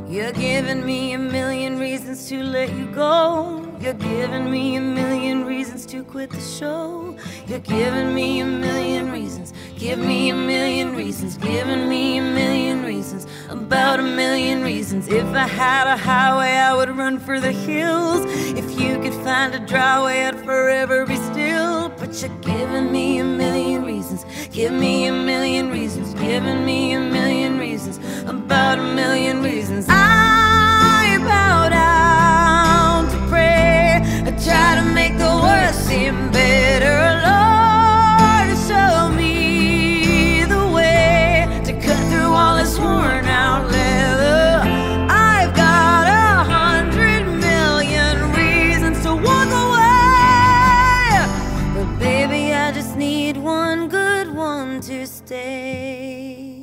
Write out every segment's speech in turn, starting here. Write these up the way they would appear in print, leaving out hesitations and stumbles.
You're giving me a million reasons to let you go. You're giving me a million reasons to quit the show. You're giving me a million reasons. Give me a million reasons. Giving me a million reasons. About a million reasons. If I had a highway, I would run for the hills. If you could find a dry way, I'd forever be still. But you're giving me a million reasons. Give me a million reasons. Giving me a million reasons. About a million reasons. I bow down to pray. I try to make the worst seem better. Lord, show me the way to cut through all this worn out leather. I've got 100 million reasons to walk away, but baby, I just need one good one to stay.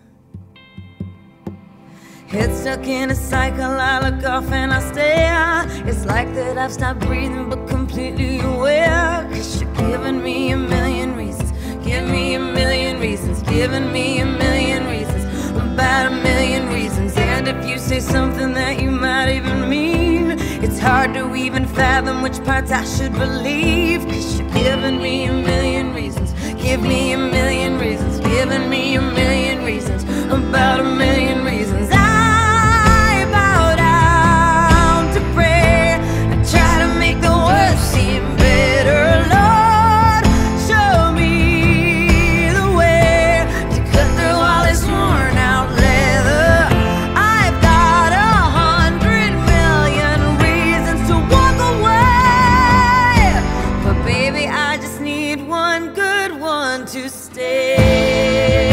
Head stuck in a cycle, I look off and I stare. It's like that I've stopped breathing but completely aware. Cause you're giving me a million reasons. Give me a million reasons. Giving me a million reasons. About a million reasons. And if you say something that you might even mean, it's hard to even fathom which parts I should believe. Cause you're giving me a million reasons. Give me a million reasons. Giving me a million reasons. About a million reasons. I bow down to pray. I try to make the worst seem better. Lord, show me the way to cut through all this worn out leather. I've got 100 million reasons to walk away, but baby, I just need one good one to stay.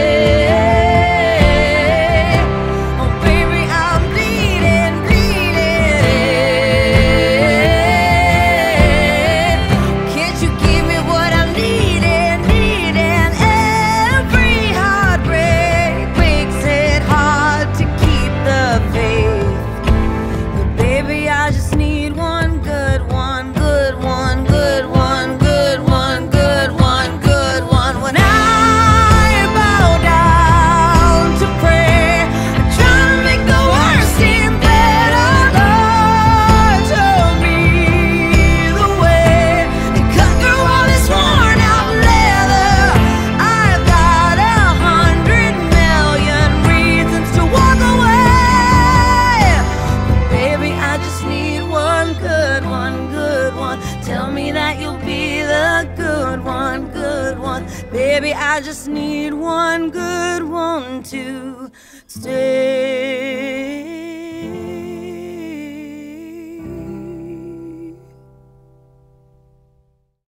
Baby, I just need one good one to stay.